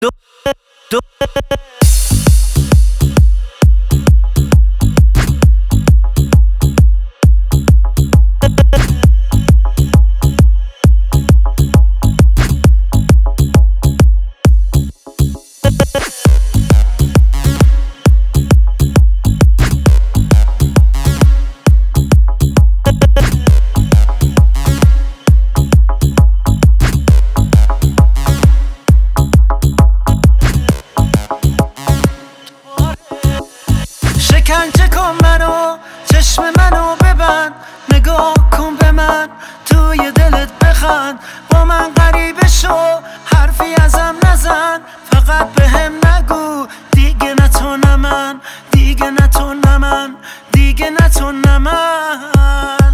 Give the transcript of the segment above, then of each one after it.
شکنجه کن منو، چشم منو ببند، نگاه کن به من، توی دلت بخند، با من غریبه شو، حرفی ازم نزن، فقط به هم نگو دیگه نه تو نه من، دیگه نه تو نه من، دیگه نه تو نه من.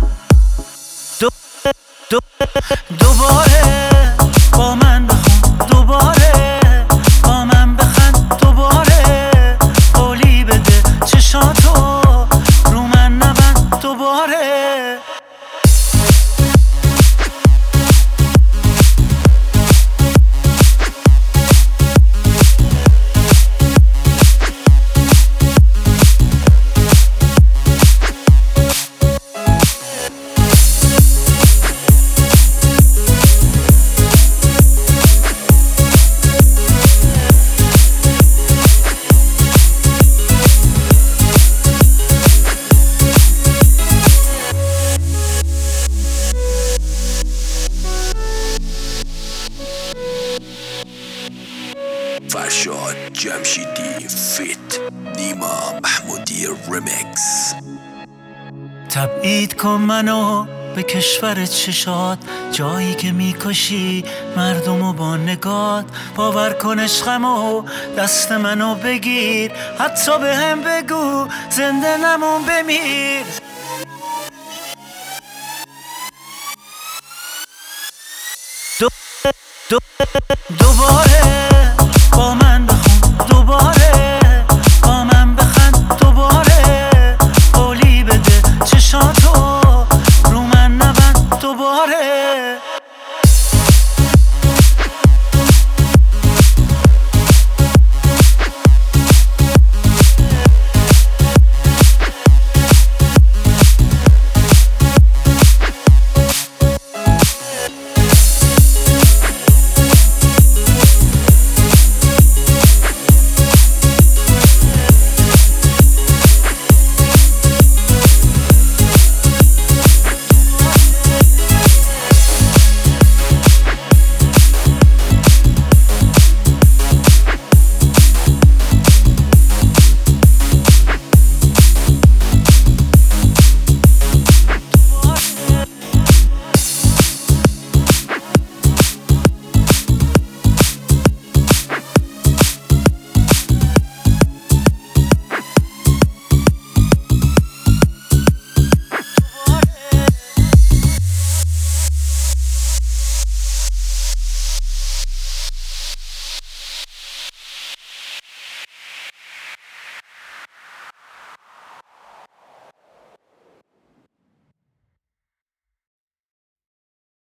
دوباره با من بخون، دوباره با من بخند، دوباره قولی بده چشاتو رو من نبند، دوباره فرشاد جمشیدی فیت نیما محمودی ریمیکس. تبعید کن منو به کشور چشات، جایی که میکشی مردمو با نگات، باور کن عشقمو دست منو بگیر، حتی به هم بگو زنده نمون بمیر. دوباره